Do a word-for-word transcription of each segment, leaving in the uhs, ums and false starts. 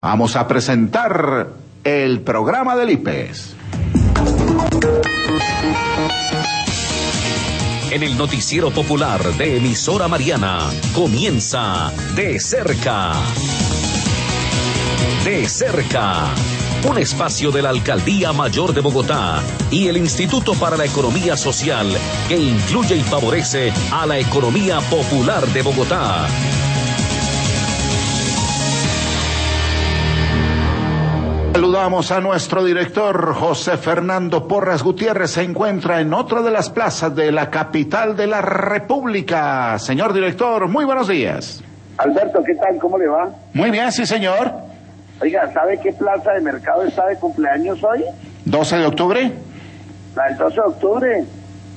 Vamos a presentar el programa del I P E S. En el noticiero popular de Emisora Mariana comienza De Cerca. De Cerca, un espacio de la Alcaldía Mayor de Bogotá y el Instituto para la Economía Social que incluye y favorece a la economía popular de Bogotá. Saludamos a nuestro director, José Fernando Porras Gutiérrez. Se encuentra en otra de las plazas de la capital de la República. Señor director, muy buenos días. Alberto, ¿qué tal? ¿Cómo le va? Muy bien, sí, señor. Oiga, ¿sabe qué plaza de mercado está de cumpleaños hoy? ¿doce de octubre? La del doce de octubre.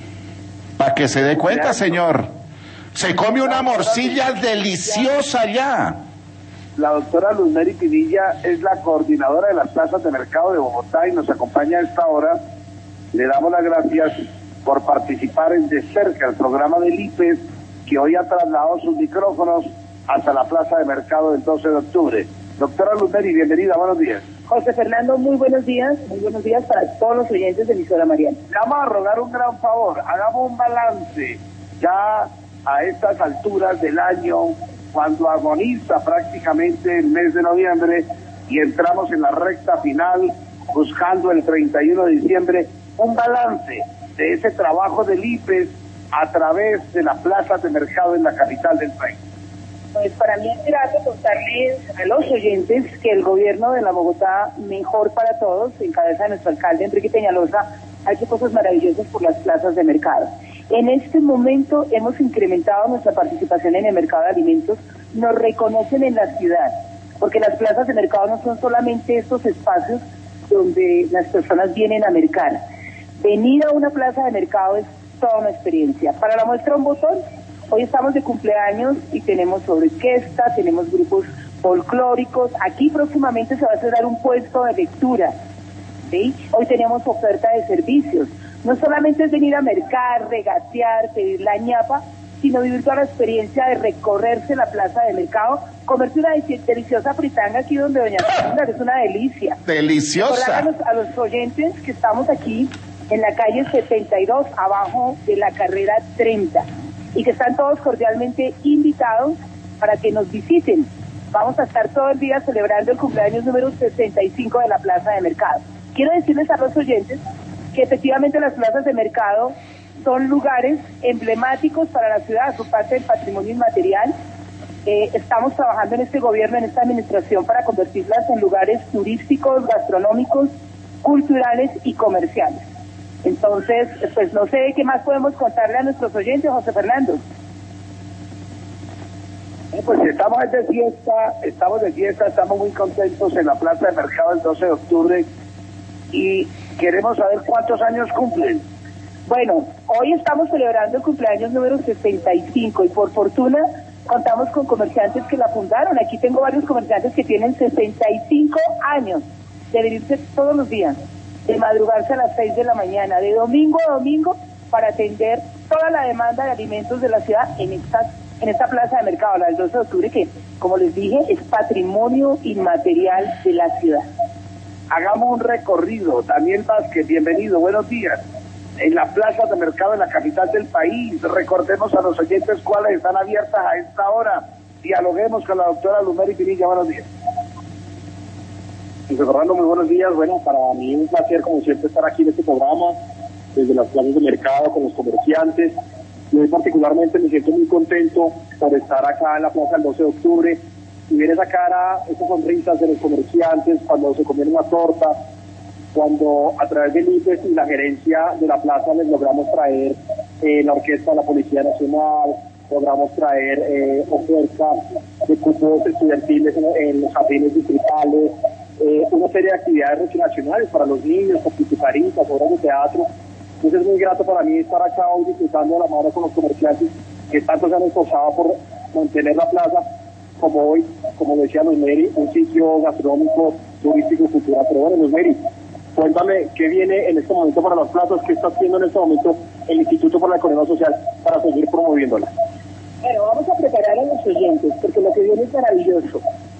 Para que se dé cuenta, señor. Se come una morcilla deliciosa ya. La doctora Luz Mary Pinilla es la coordinadora de las plazas de mercado de Bogotá y nos acompaña a esta hora. Le damos las gracias por participar en De Cerca, el programa del I P E S, que hoy ha trasladado sus micrófonos hasta la plaza de mercado del doce de octubre. Doctora Luz Mary, bienvenida, buenos días. José Fernando, muy buenos días, muy buenos días para todos los oyentes de Emisora Mariana. Le vamos a rogar un gran favor, hagamos un balance ya a estas alturas del año, cuando agoniza prácticamente el mes de noviembre y entramos en la recta final buscando el treinta y uno de diciembre, un balance de ese trabajo del I P E S a través de las plazas de mercado en la capital del país. Pues para mí es grato contarles a los oyentes que el gobierno de la Bogotá mejor para todos, en cabeza de nuestro alcalde Enrique Peñalosa, ha hecho cosas maravillosas por las plazas de mercado. En este momento hemos incrementado nuestra participación en el mercado de alimentos, nos reconocen en la ciudad, porque las plazas de mercado no son solamente estos espacios donde las personas vienen a mercar. Venir a una plaza de mercado es toda una experiencia. Para la muestra un botón, hoy estamos de cumpleaños y tenemos orquesta, tenemos grupos folclóricos. Aquí próximamente se va a cerrar un puesto de lectura, ¿sí? Hoy tenemos oferta de servicios. No solamente es venir a mercar, regatear, pedir la ñapa, sino vivir toda la experiencia de recorrerse la plaza de mercado, comerse una deliciosa fritanga aquí donde doña Sandra, que es una delicia. Deliciosa. A los, a los oyentes que estamos aquí en la calle setenta y dos, abajo de la carrera treinta, y que están todos cordialmente invitados para que nos visiten. Vamos a estar todo el día celebrando el cumpleaños número sesenta y cinco de la plaza de mercado. Quiero decirles a los oyentes que efectivamente las plazas de mercado son lugares emblemáticos para la ciudad, son parte del patrimonio inmaterial. Eh, estamos trabajando en este gobierno, en esta administración, para convertirlas en lugares turísticos, gastronómicos, culturales y comerciales. Entonces, pues no sé qué más podemos contarle a nuestros oyentes, José Fernando. Pues estamos de fiesta, estamos de fiesta, estamos muy contentos en la plaza de mercado el doce de octubre y queremos saber cuántos años cumplen. Bueno, hoy estamos celebrando el cumpleaños número sesenta y cinco y por fortuna contamos con comerciantes que la fundaron. Aquí tengo varios comerciantes que tienen sesenta y cinco años de venirse todos los días, de madrugarse a las seis de la mañana, de domingo a domingo, para atender toda la demanda de alimentos de la ciudad en esta, en esta plaza de mercado, la del doce de octubre, que, como les dije, es patrimonio inmaterial de la ciudad. Hagamos un recorrido. Daniel Vázquez, bienvenido, buenos días. En la plaza de mercado en la capital del país, recordemos a los oyentes cuáles están abiertas a esta hora. Dialoguemos con la doctora Luz Mary Pinilla, buenos días. José Fernando, muy buenos días. Bueno, para mí es un placer, como siempre, estar aquí en este programa, desde las plazas de mercado, con los comerciantes. Yo particularmente me siento muy contento por estar acá en la plaza del doce de octubre y ver esa cara, esas sonrisas de los comerciantes cuando se comieron una torta, cuando a través del I P E S y la gerencia de la plaza les logramos traer eh, la orquesta de la Policía Nacional, logramos traer eh, oferta de cupos estudiantiles en, en los jardines distritales, eh, una serie de actividades regionales para los niños, particularistas, obras de teatro. Entonces es muy grato para mí estar acá hoy disfrutando de la mano con los comerciantes que tanto se han esforzado por mantener la plaza, como hoy, como decía Luz Mary, un sitio gastronómico, turístico y cultural. Pero bueno, Luz Mary, cuéntame qué viene en este momento para las plazas, qué está haciendo en este momento el Instituto para la Economía Social para seguir promoviéndola. Bueno, vamos a preparar a los oyentes, porque lo que viene es maravilloso.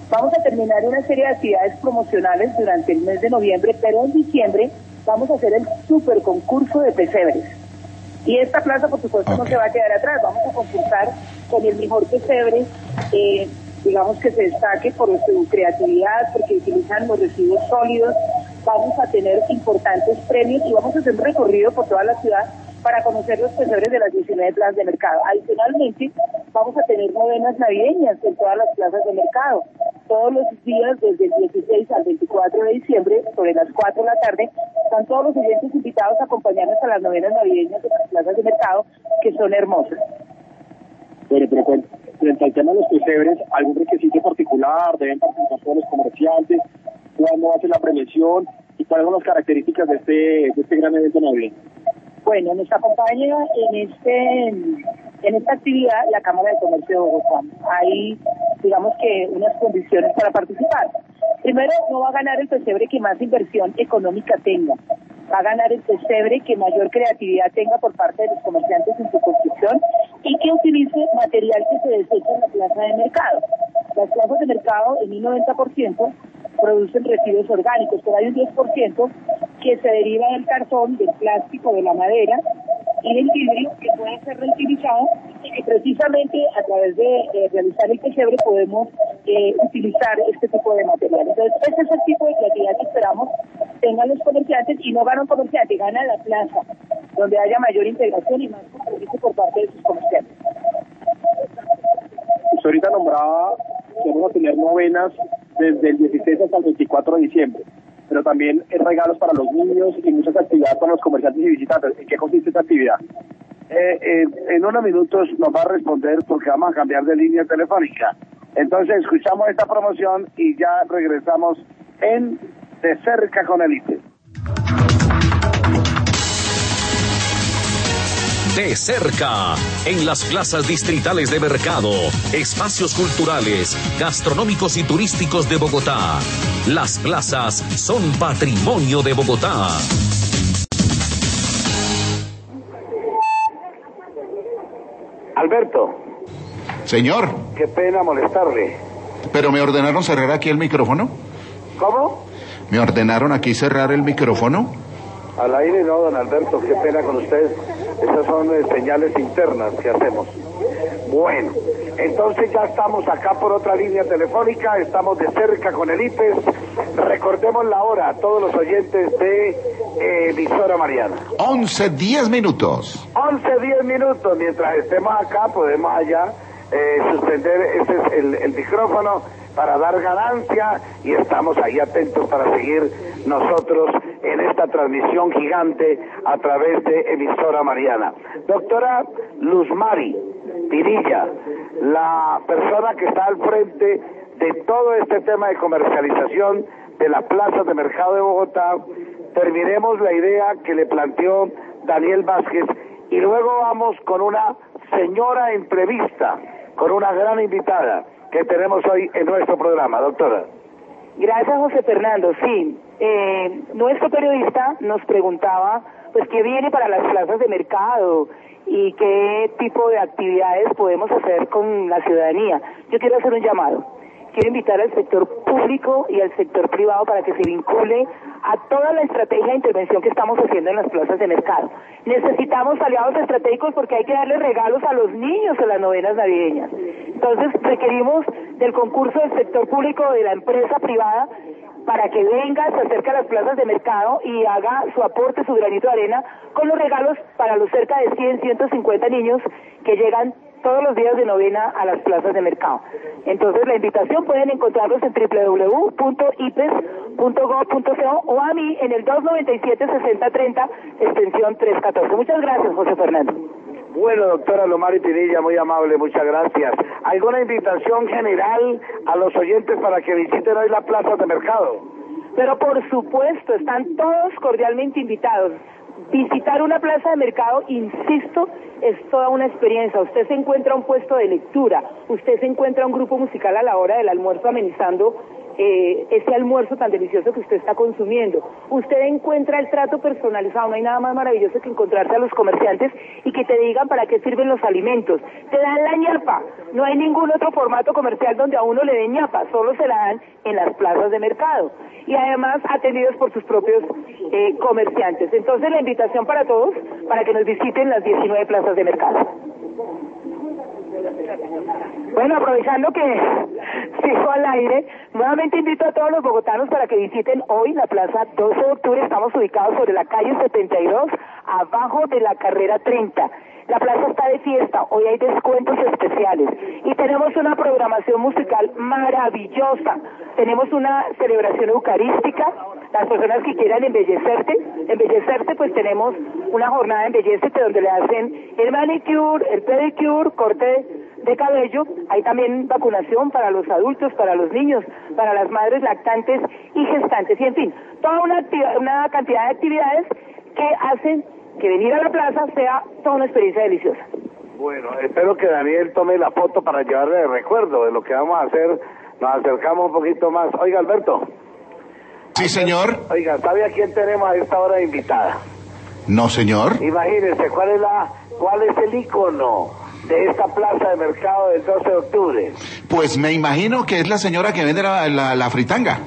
Vamos a terminar una serie de actividades promocionales durante el mes de noviembre, pero en diciembre vamos a hacer el super concurso de pesebres. Y esta plaza, por supuesto, okay. no se va a quedar atrás. Vamos a concursar con el mejor pesebre, eh, digamos que se destaque por su creatividad, porque utilizan los residuos sólidos. Vamos a tener importantes premios y vamos a hacer un recorrido por toda la ciudad para conocer los pesebres de las diecinueve plazas de mercado. Adicionalmente, vamos a tener novenas navideñas en todas las plazas de mercado. Todos los días, desde el dieciséis al veinticuatro de diciembre, sobre las cuatro de la tarde, están todos los oyentes invitados a acompañarnos a las novenas navideñas de las plazas de mercado, que son hermosas. Bueno, pero frente al tema de los pesebres, ¿algún requisito particular? ¿Deben participar todos los comerciantes? ¿Cuándo va a ser la premiación? ¿Y cuáles son las características de este, de este gran evento navideño? Bueno, nos acompaña en este en esta actividad la Cámara de Comercio de Bogotá. Hay, digamos que, unas condiciones para participar. Primero, no va a ganar el pesebre que más inversión económica tenga. Va a ganar el pesebre que mayor creatividad tenga por parte de los comerciantes en su construcción y que utilice material que se desecha en la plaza de mercado. Las plazas de mercado, en un noventa por ciento, producen residuos orgánicos, pero hay un diez por ciento que se deriva del cartón, del plástico, de la madera y del vidrio, que puede ser reutilizado y que precisamente a través de eh, realizar el pesebre podemos eh, utilizar este tipo de material. Entonces, ese es el tipo de creatividad que esperamos tengan los comerciantes, y no gana un comerciante, gana la plaza, donde haya mayor integración y más compromiso por parte de sus comerciantes. Usted ahorita nombraba que vamos a tener novenas desde el dieciséis hasta el veinticuatro de diciembre, pero también regalos para los niños y muchas actividades para los comerciantes y visitantes. ¿En qué consiste esta actividad? Eh, eh, en unos minutos nos va a responder porque vamos a cambiar de línea telefónica. Entonces escuchamos esta promoción y ya regresamos en De Cerca con el I P E S. De cerca, en las plazas distritales de mercado, espacios culturales, gastronómicos y turísticos de Bogotá. Las plazas son patrimonio de Bogotá. Alberto. Señor. Qué pena molestarle. ¿Pero me ordenaron cerrar aquí el micrófono? ¿Cómo? ¿Me ordenaron aquí cerrar el micrófono? Al aire no, don Alberto, qué pena con usted. Esas son eh, señales internas que hacemos. Bueno, entonces ya estamos acá por otra línea telefónica, estamos de cerca con el I P E S. Recordemos la hora a todos los oyentes de eh, emisora Mariana. once, diez minutos. once, diez minutos. Mientras estemos acá podemos allá eh, suspender ese es el, el micrófono para dar ganancia, y estamos ahí atentos para seguir nosotros en esta transmisión gigante a través de emisora Mariana. Doctora Luzmari Pinilla, la persona que está al frente de todo este tema de comercialización de las plazas de mercado de Bogotá, terminemos la idea que le planteó Daniel Vázquez y luego vamos con una señora entrevista, con una gran invitada que tenemos hoy en nuestro programa, doctora. Gracias, José Fernando. Sí, eh, nuestro periodista nos preguntaba, pues, qué viene para las plazas de mercado y qué tipo de actividades podemos hacer con la ciudadanía. Yo quiero hacer un llamado. Quiero invitar al sector público y al sector privado para que se vincule a toda la estrategia de intervención que estamos haciendo en las plazas de mercado. Necesitamos aliados estratégicos porque hay que darle regalos a los niños en las novenas navideñas. Entonces requerimos del concurso del sector público, de la empresa privada, para que venga, se acerque a las plazas de mercado y haga su aporte, su granito de arena, con los regalos para los cerca de cien, ciento cincuenta niños que llegan todos los días de novena a las plazas de mercado. Entonces la invitación pueden encontrarlos en doble u doble u doble u punto i p e s punto gob punto co o a mí en el dos noventa y siete, sesenta treinta, extensión trescientos catorce. Muchas gracias, José Fernando. Bueno, doctora Luzmari Pinilla, muy amable, muchas gracias. ¿Alguna invitación general a los oyentes para que visiten hoy las plazas de mercado? Pero por supuesto, están todos cordialmente invitados. Visitar una plaza de mercado, insisto, es toda una experiencia. Usted se encuentra un puesto de lectura, usted se encuentra un grupo musical a la hora del almuerzo amenizando eh, ese almuerzo tan delicioso que usted está consumiendo. Usted encuentra el trato personalizado, no hay nada más maravilloso que encontrarse a los comerciantes y que te digan para qué sirven los alimentos. Te dan la ñapa, no hay ningún otro formato comercial donde a uno le den ñapa, solo se la dan en las plazas de mercado y además atendidos por sus propios eh, comerciantes. Entonces la invitación para todos, para que nos visiten las diecinueve plazas de mercado. Bueno, aprovechando que sigo al aire, nuevamente invito a todos los bogotanos para que visiten hoy la plaza doce de octubre. Estamos ubicados sobre la calle setenta y dos, abajo de la carrera treinta. La plaza está de fiesta, hoy hay descuentos especiales y tenemos una programación musical maravillosa. Tenemos una celebración eucarística, las personas que quieran embellecerte, embellecerte pues tenemos una jornada de embellecete donde le hacen el manicure, el pedicure, corte de cabello. Hay también vacunación para los adultos, para los niños, para las madres lactantes y gestantes y en fin, toda una, una cantidad de actividades que hacen que venir a la plaza sea toda una experiencia deliciosa. Bueno, espero que Daniel tome la foto para llevarle el recuerdo de lo que vamos a hacer. Nos acercamos un poquito más. Oiga, Alberto. Sí, señor. Oiga, ¿sabe a quién tenemos a esta hora de invitada? No, señor. Imagínense, ¿cuál es la, cuál es el ícono de esta plaza de mercado del doce de octubre? Pues me imagino que es la señora que vende la, la, la fritanga.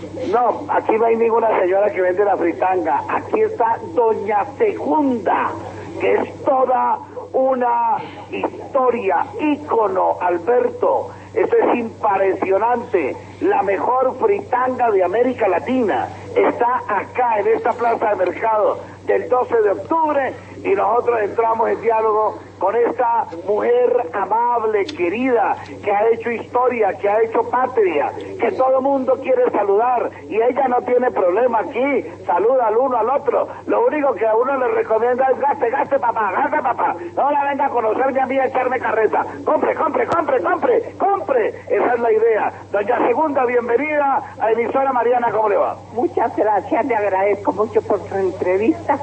No, aquí no hay ninguna señora que vende la fritanga. Aquí está Doña Segunda, que es toda una historia, ícono, Alberto. Esto es impresionante. La mejor fritanga de América Latina está acá en esta plaza de mercado del doce de octubre y nosotros entramos en diálogo con esta mujer amable, querida, que ha hecho historia, que ha hecho patria, que todo el mundo quiere saludar y ella no tiene problema aquí, saluda al uno al otro. Lo único que a uno le recomienda es gaste, gaste papá, gaste papá, no la venga a conocerme a mí a echarme carreta. Compre, compre, compre, compre, compre. Esa es la idea. Doña Segunda, bienvenida a emisora Mariana, ¿cómo le va? Muchas gracias, le agradezco mucho por su entrevista.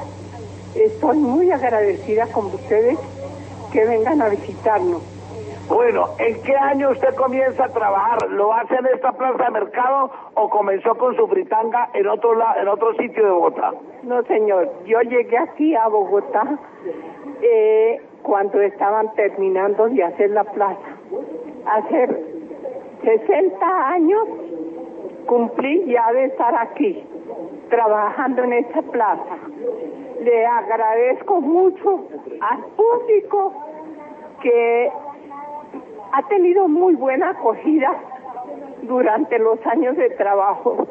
Estoy muy agradecida con ustedes que vengan a visitarnos. Bueno, ¿en qué año usted comienza a trabajar? ¿Lo hace en esta plaza de mercado o comenzó con su fritanga en otro la, en otro sitio de Bogotá? No, señor, yo llegué aquí a Bogotá eh, cuando estaban terminando de hacer la plaza. Hace sesenta años cumplí ya de estar aquí, trabajando en esta plaza. Le agradezco mucho al público que ha tenido muy buena acogida durante los años de trabajo.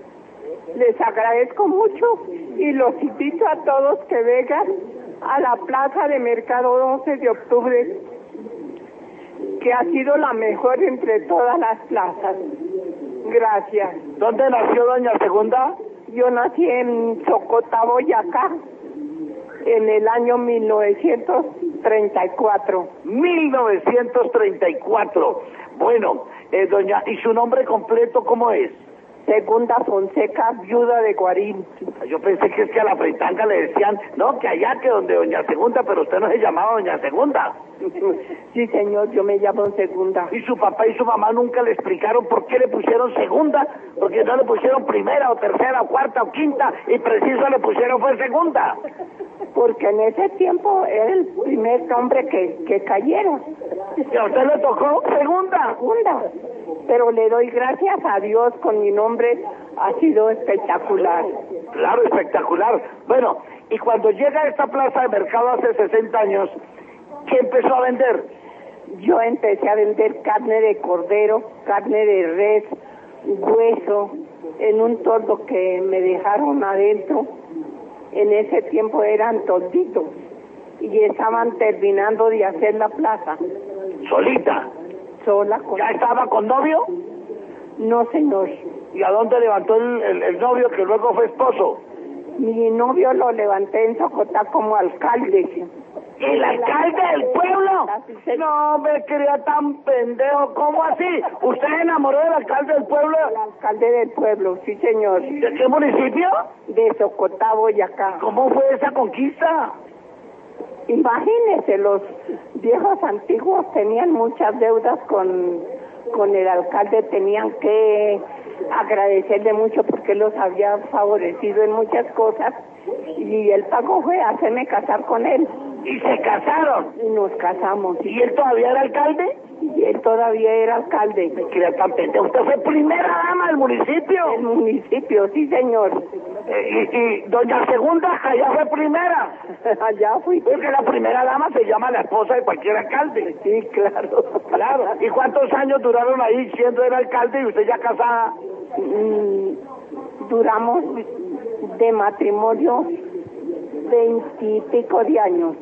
Les agradezco mucho y los invito a todos que vengan a la plaza de mercado doce de octubre, que ha sido la mejor entre todas las plazas. Gracias. ¿Dónde nació Doña Segunda? Yo nací en Socotá, Boyacá, en el año mil novecientos treinta y cuatro. mil novecientos treinta y cuatro. Bueno, eh, doña, ¿y su nombre completo cómo es? Segunda Fonseca, viuda de Guarín. Yo pensé que es que a la fritanga le decían, no, que allá, que donde Doña Segunda, pero usted no se llamaba Doña Segunda. Sí, señor, yo me llamo Segunda. ¿Y su papá y su mamá nunca le explicaron por qué le pusieron Segunda? Porque no le pusieron primera o tercera o cuarta o quinta y preciso le pusieron fue Segunda. Porque en ese tiempo era el primer nombre que, que cayera. ¿Y a usted le tocó Segunda? Segunda. Pero le doy gracias a Dios, con mi nombre ha sido espectacular. Claro, espectacular. Bueno, y cuando llega a esta plaza de mercado hace sesenta años, ¿qué empezó a vender? Yo empecé a vender carne de cordero, carne de res, hueso, en un tordo que me dejaron adentro. En ese tiempo eran tolditos y estaban terminando de hacer la plaza. ¿Solita? Sola. Con... ¿Ya estaba con novio? No, señor. ¿Y a dónde levantó el, el, el novio que luego fue esposo? Mi novio lo levanté en Socotá como alcalde. ¿El alcalde del pueblo? No me creía tan pendejo. ¿Cómo así? ¿Usted enamoró del alcalde del pueblo? El alcalde del pueblo, sí, señor. ¿De qué municipio? De Socotá, Boyacá. ¿Cómo fue esa conquista? Imagínese, los viejos antiguos tenían muchas deudas con, con el alcalde, tenían que agradecerle mucho porque él los había favorecido en muchas cosas y el pago fue hacerme casar con él. ¿Y se casaron? Y nos casamos. ¿Y él todavía era alcalde? Y él todavía era alcalde. Me quería tan pendejo. ¿Usted fue primera dama del municipio? El municipio, sí señor. Eh, y, y doña Segunda allá fue primera. Allá fui. Porque la primera dama se llama la esposa de cualquier alcalde. Sí, claro. Claro. ¿Y cuántos años duraron ahí siendo el alcalde y usted ya casada? Mm, duramos de matrimonio veintipico de años.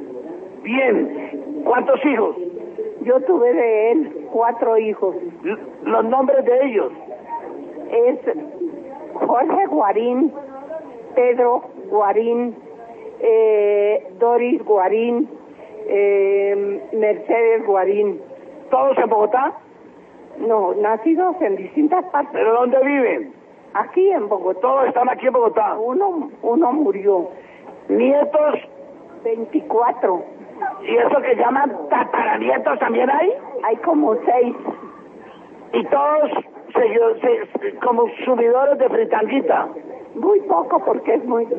Bien. ¿Cuántos hijos? Yo tuve de él cuatro hijos. L- ¿Los nombres de ellos? Es Jorge Guarín, Pedro Guarín, eh, Doris Guarín, eh, Mercedes Guarín. ¿Todos en Bogotá? No, nacidos en distintas partes. ¿Pero dónde viven? Aquí en Bogotá. Todos están aquí en Bogotá. Uno, uno murió. ¿Nietos? veinticuatro. ¿Y eso que llaman tataranietos también hay? Hay como seis. ¿Y todos seguido- se, se- como consumidores de fritanguita? Muy poco porque es muy...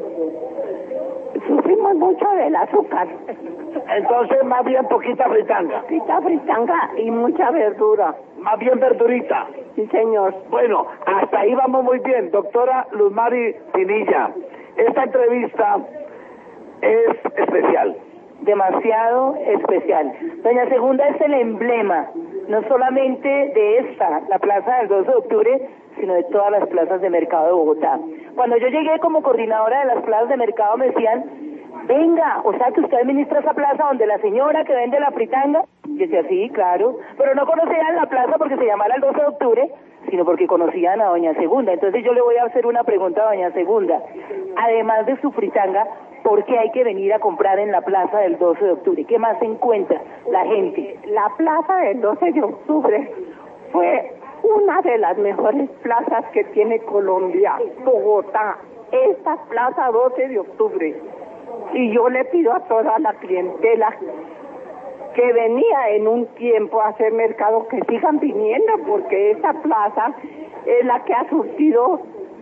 Sufrimos mucho del azúcar. Entonces más bien poquita fritanga. Poquita fritanga y mucha verdura. Más bien verdurita. Sí, señor. Bueno, hasta ahí vamos muy bien. Doctora Luz Mari Pinilla, esta entrevista es especial. Demasiado especial. Doña Segunda es el emblema, no solamente de esta, la plaza del doce de octubre, sino de todas las plazas de mercado de Bogotá. Cuando yo llegué como coordinadora de las plazas de mercado me decían, venga, o sea que usted administra esa plaza donde la señora que vende la fritanga. Yo decía, sí, claro, pero no conocían la plaza porque se llamara el doce de octubre, sino porque conocían a Doña Segunda. Entonces yo le voy a hacer una pregunta a Doña Segunda. Además de su fritanga, ¿por qué hay que venir a comprar en la plaza del doce de octubre? ¿Qué más se encuentra la gente? La plaza del doce de octubre fue una de las mejores plazas que tiene Colombia, Bogotá. Esta plaza doce de octubre. Y yo le pido a toda la clientela que venía en un tiempo a hacer mercado que sigan viniendo, porque esta plaza es la que ha surtido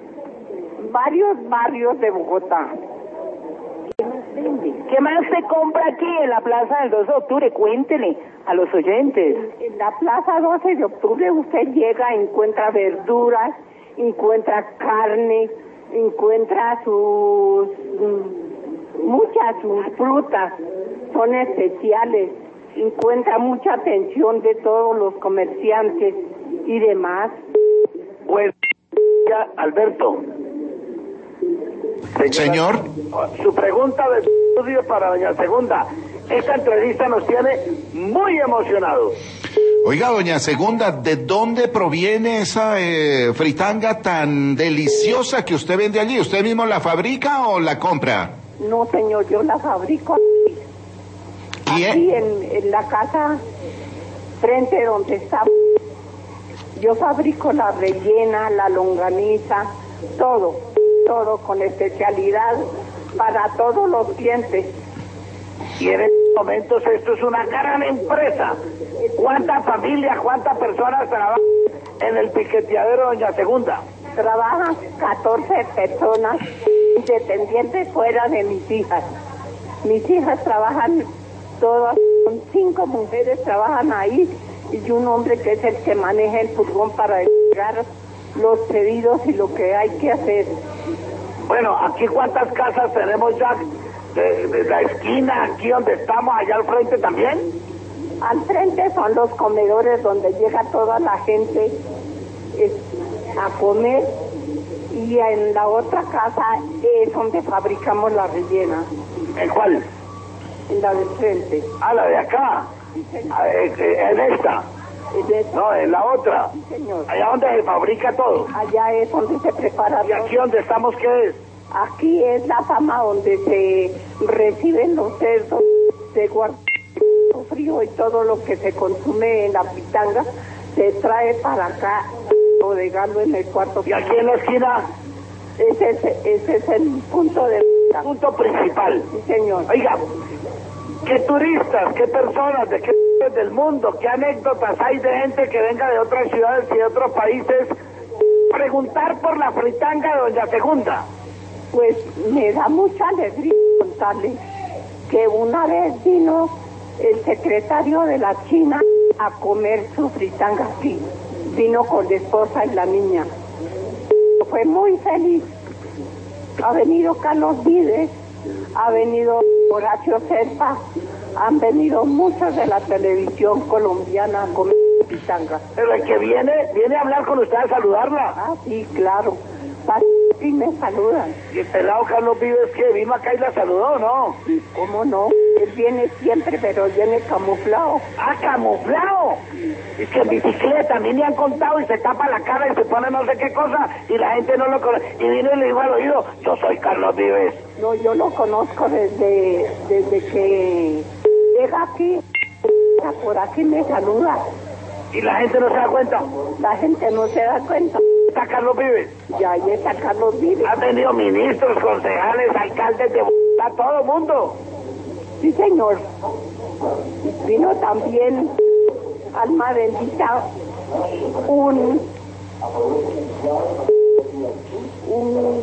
varios barrios de Bogotá. ¿Qué más se compra aquí en la plaza del doce de octubre? Cuéntele a los oyentes. En la plaza doce de octubre usted llega, encuentra verduras, encuentra carne, encuentra sus mm, muchas sus frutas, son especiales, encuentra mucha atención de todos los comerciantes y demás. Pues, ya, Alberto. Señor. Su pregunta de estudio para Doña Segunda. Esta entrevista nos tiene muy emocionados. Oiga, Doña Segunda, ¿de dónde proviene esa eh, fritanga tan deliciosa que usted vende allí? ¿Usted mismo la fabrica o la compra? No, señor, yo la fabrico aquí. ¿Quién? Aquí en, en la casa frente donde está. Yo fabrico la rellena, la longaniza, todo, todo con especialidad para todos los clientes. Y en estos momentos esto es una gran empresa. ¿Cuántas familias, cuántas personas trabajan en el piqueteadero Doña Segunda? Trabajan catorce personas independientes fuera de mis hijas. Mis hijas trabajan todas, con cinco mujeres trabajan ahí y un hombre que es el que maneja el furgón para entregar los pedidos y lo que hay que hacer. Bueno, aquí cuántas casas tenemos ya de, de la esquina, aquí donde estamos, allá al frente también. Al frente son los comedores donde llega toda la gente eh, a comer y en la otra casa es donde fabricamos la rellena. ¿En cuál? En la del frente. Ah, la de acá. Ah, eh, eh, en esta. En esta. No, en la otra. Sí, señor. Allá donde se fabrica todo. Allá es donde se prepara ¿Y todo. aquí donde estamos qué es? Aquí es la fama donde se reciben los cerdos de guardar frío y todo lo que se consume en la fritanga se trae para acá, bodegarlo en el cuarto. ¿Y aquí en la esquina? Ese es, ese es el punto de Punto principal. Sí, señor. Oiga, ¿qué turistas, qué personas, de qué partes del mundo, qué anécdotas hay de gente que venga de otras ciudades y de otros países preguntar por la fritanga de doña Segunda. Pues me da mucha alegría contarles que una vez vino el secretario de la China a comer su fritanga aquí. Vino con la esposa y la niña. Fue muy feliz. Ha venido Carlos Vives, ha venido Horacio Serpa, han venido muchos de la televisión colombiana a comer fritanga. Pero el que viene, viene a hablar con usted, a saludarla. Ah, sí, claro. Sí me saludan. Y el pelado Carlos Vives, que vino acá y la saludó, ¿no? ¿Cómo no? Él viene siempre, pero viene camuflado. ¡Ah, camuflado! Es que en bicicleta, a mí me han contado y se tapa la cara y se pone no sé qué cosa y la gente no lo conoce. Y vino y le dijo al oído, yo soy Carlos Vives. No, yo lo conozco desde, desde que llega aquí, por aquí me saluda. ¿Y la gente no se da cuenta? La gente no se da cuenta. ¿Está Carlos Vives? Ya, ahí está Carlos Vives. Ha tenido ministros, concejales, alcaldes de a todo el mundo. Sí, señor. Vino también, alma bendita, un... un...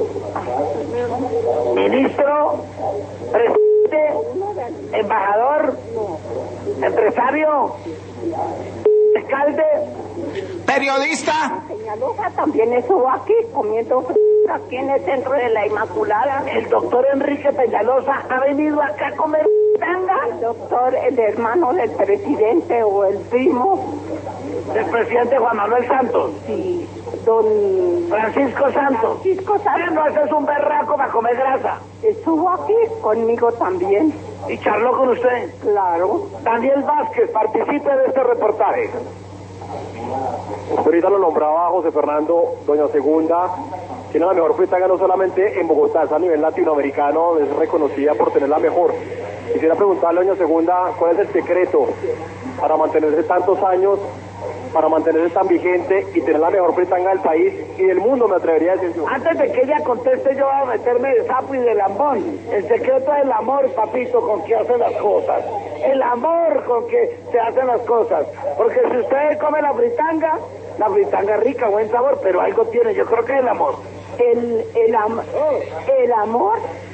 ministro, presidente, embajador, empresario, alcalde, periodista. Peñalosa también estuvo aquí comiendo aquí en el centro de la Inmaculada. El doctor Enrique Peñalosa ha venido acá a comer tanga. El doctor, el hermano del presidente o el primo del presidente Juan Manuel Santos. Sí, don Francisco Santos. Francisco Santos. No, ese es un berraco para comer grasa. Estuvo aquí conmigo también. ¿Y charló con usted? Claro. Daniel Vázquez, participe de este reportaje. Ahorita lo nombraba José Fernando, doña Segunda, tiene la mejor fritanga no solamente en Bogotá, es a nivel latinoamericano, es reconocida por tener la mejor. Quisiera preguntarle, doña Segunda, ¿cuál es el secreto para mantenerse tantos años, para mantenerse tan vigente y tener la mejor fritanga del país y del mundo, me atrevería a decir yo? Antes de que ella conteste, yo voy a meterme de sapo y de lambón. El secreto es el amor, papito, con que hacen las cosas. El amor con que se hacen las cosas. Porque si usted come la fritanga, la fritanga es rica, buen sabor, pero algo tiene, yo creo que es el amor. El, el, am el amor,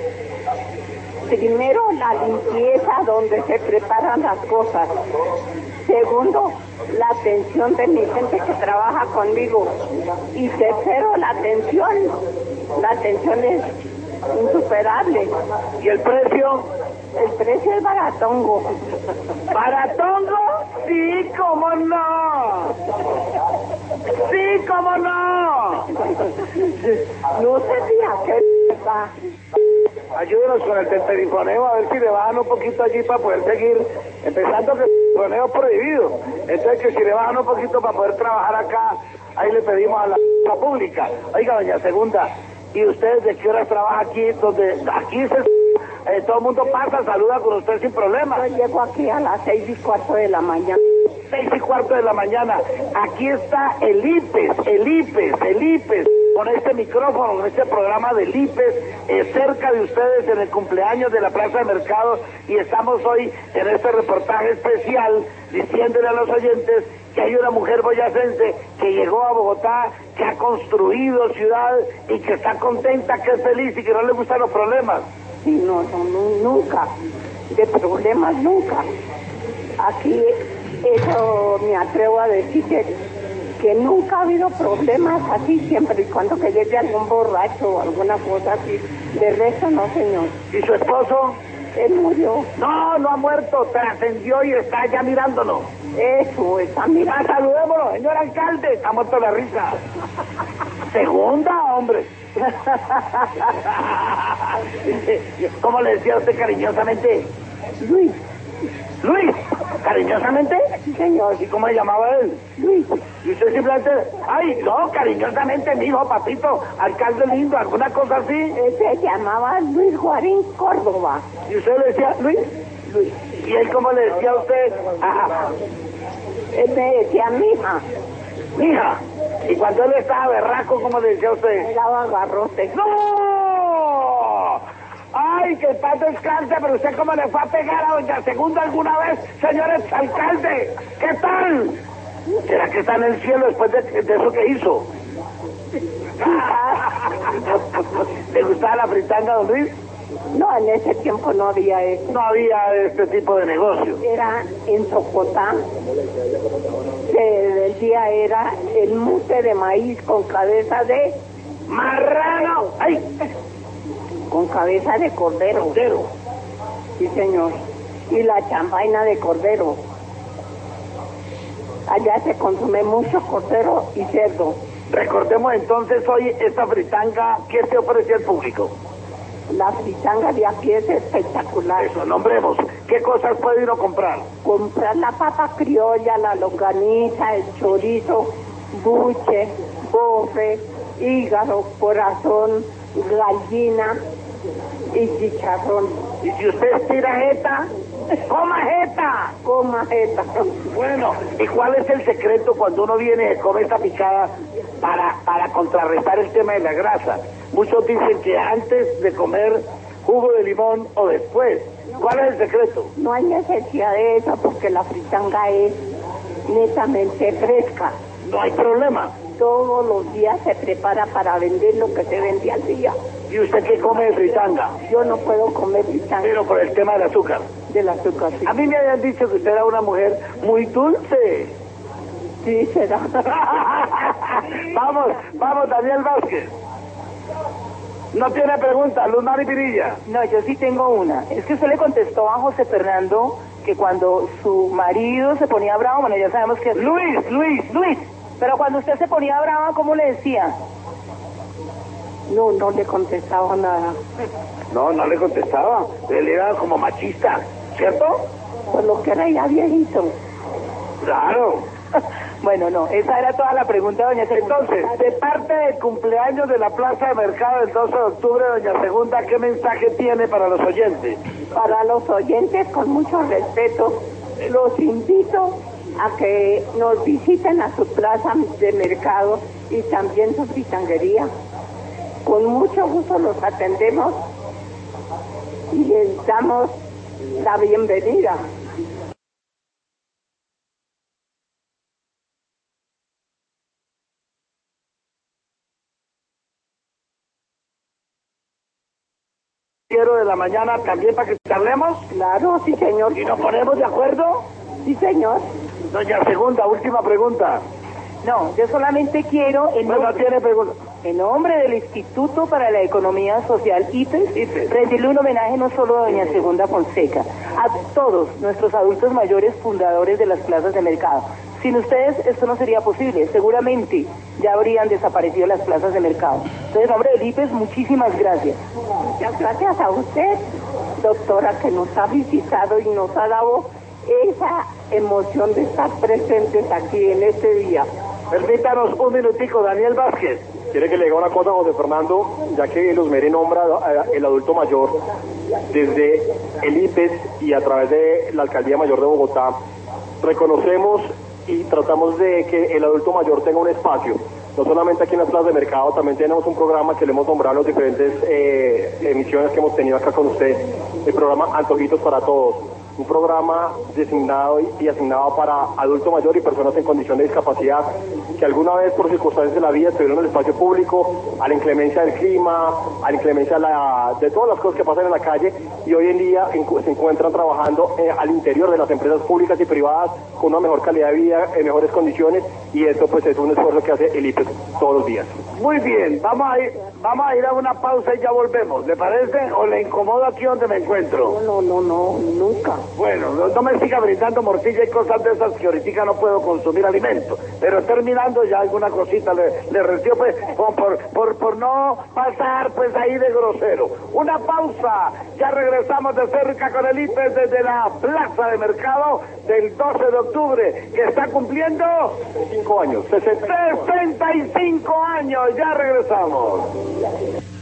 primero la limpieza donde se preparan las cosas. Segundo, la atención de mi gente que trabaja conmigo. Y tercero, la atención. La atención es insuperable. ¿Y el precio? El precio es baratongo. ¿Baratongo? Sí, cómo no. Sí, cómo no. No sé si a qué va. Ayúdenos con el telefonifoneo a ver si le bajan un poquito allí para poder seguir, empezando que el telefonifoneo es prohibido. Entonces que si le bajan un poquito para poder trabajar acá, ahí le pedimos a la, la pública. Oiga, doña Segunda, ¿y usted de qué horas trabaja aquí? Donde aquí se, eh, todo el mundo pasa, saluda con usted sin problema. Yo llego aquí a las seis y cuarto de la mañana. Seis y cuarto de la mañana. Aquí está el IPES, el IPES, el IPES. Con este micrófono, con este programa del IPES, eh, cerca de ustedes en el cumpleaños de la Plaza de Mercado, y estamos hoy en este reportaje especial diciéndole a los oyentes que hay una mujer boyacense que llegó a Bogotá, que ha construido ciudad y que está contenta, que es feliz y que no le gustan los problemas. Sí, no, no, no, nunca, de problemas nunca. Aquí, eso me atrevo a decir que que nunca ha habido problemas así, siempre y cuando que llegue algún borracho o alguna cosa así. De resto no, señor. ¿Y su esposo? Él murió. No, no ha muerto, trascendió y está ya mirándonos. Eso, está mirando. Ah, saludémoslo, señor alcalde, está muerto la risa. Segunda, hombre. ¿Cómo le decía a usted cariñosamente? Luis. Luis, cariñosamente. Sí, señor. ¿Y cómo se llamaba él? Luis. Y usted simplemente, ay, no, cariñosamente, mi hijo, papito, alcalde lindo, alguna cosa así. Él se llamaba Luis Guarín Córdoba. ¿Y usted le decía, Luis? Luis. ¿Y él cómo le decía a usted? Ajá. Él me decía, mija. Mija. ¿Y cuando él estaba berraco, cómo le decía a usted? Me daba garrote. ¡No! ¡Ay, que el paz descanse! Pero usted cómo le fue a pegar a doña Segunda alguna vez, señores alcalde. ¿Qué tal? ¿Será que está en el cielo después de, de eso que hizo? gustaba la fritanga, don Luis? No, en ese tiempo no había eso. No había este tipo de negocio. Era en Socotá, que el día era el mute de maíz con cabeza de marrano, ay, con cabeza de cordero. Cordero. Sí, señor. Y la chambaina de cordero. Allá se consume mucho cordero y cerdo. Recordemos entonces hoy esta fritanga, ¿qué se ofrece al público? La fritanga de aquí es espectacular. Eso, nombremos. ¿Qué cosas puede uno comprar? Comprar la papa criolla, la longaniza, el chorizo, buche, bofe, hígado, corazón, gallina y chicharrón. Y si usted estira jeta, coma jeta. Coma jeta. Bueno, ¿y cuál es el secreto cuando uno viene y come esta picada para, para contrarrestar el tema de la grasa? Muchos dicen que antes de comer jugo de limón o después. ¿Cuál es el secreto? No hay necesidad de eso porque la fritanga es netamente fresca. No hay problema. Todos los días se prepara para vender lo que se vende al día. ¿Y usted qué come de fritanga? Yo no puedo comer fritanga. Pero por el tema del azúcar. Del azúcar, sí. A mí me habían dicho que usted era una mujer muy dulce. Sí, será. Vamos, vamos, Daniel Vázquez. No tiene pregunta, Luz Mari Pirilla. No, yo sí tengo una. Es que usted le contestó a José Fernando que cuando su marido se ponía bravo, bueno, ya sabemos que... Luis, Luis, Luis. Pero cuando usted se ponía brava, ¿cómo le decía? No, no le contestaba nada. No, no le contestaba. Él era como machista, ¿cierto? Por lo que era ya viejito. Claro. Bueno, no, esa era toda la pregunta, doña Segunda. Entonces, de parte del cumpleaños de la Plaza de Mercado del doce de octubre, doña Segunda, ¿qué mensaje tiene para los oyentes? Para los oyentes, con mucho respeto, los invito a que nos visiten a su plaza de mercado y también su fritanguería. Con mucho gusto los atendemos y les damos la bienvenida. De la mañana también para que charlemos. Claro, sí, señor. ¿Y nos ponemos de acuerdo? Sí, señor. Doña Segunda, última pregunta. No, yo solamente quiero, en, no, no tiene pregunta. En nombre del Instituto para la Economía Social, I P E S, rendirle un homenaje no solo a doña Segunda Fonseca, a todos nuestros adultos mayores fundadores de las plazas de mercado. Sin ustedes esto no sería posible, seguramente ya habrían desaparecido las plazas de mercado. Entonces, en nombre del I P E S, muchísimas gracias. Muchas gracias a usted, doctora, que nos ha visitado y nos ha dado esa emoción de estar presentes aquí en este día. Permítanos un minutico, Daniel Vázquez. Quiere que le diga una cosa a José Fernando, ya que Luz Mary nombra el adulto mayor desde el I P E S y a través de la Alcaldía Mayor de Bogotá, reconocemos y tratamos de que el adulto mayor tenga un espacio. No solamente aquí en las plazas de mercado, también tenemos un programa que le hemos nombrado en las diferentes eh, emisiones que hemos tenido acá con usted, el programa Antojitos para Todos. Un programa designado y asignado para adulto mayor y personas en condición de discapacidad que alguna vez por circunstancias de la vida estuvieron en el espacio público, a la inclemencia del clima, a la inclemencia de, la, de todas las cosas que pasan en la calle, y hoy en día en, se encuentran trabajando eh, al interior de las empresas públicas y privadas con una mejor calidad de vida, en mejores condiciones, y esto pues es un esfuerzo que hace el I P E S todos los días. Muy bien, vamos a ir, vamos a ir a una pausa y ya volvemos. ¿Le parece? ¿O le incomodo aquí donde me encuentro? No, no, no, nunca. Bueno, no, no me siga brindando morcilla y cosas de esas que ahorita no puedo consumir alimento. Pero terminando ya alguna cosita le, le retiro, pues, por, por, por no pasar pues ahí de grosero. Una pausa, ya regresamos de cerca con el I P E S desde la Plaza de Mercado del doce de octubre, que está cumpliendo cinco años, sesenta y cinco años, ya regresamos.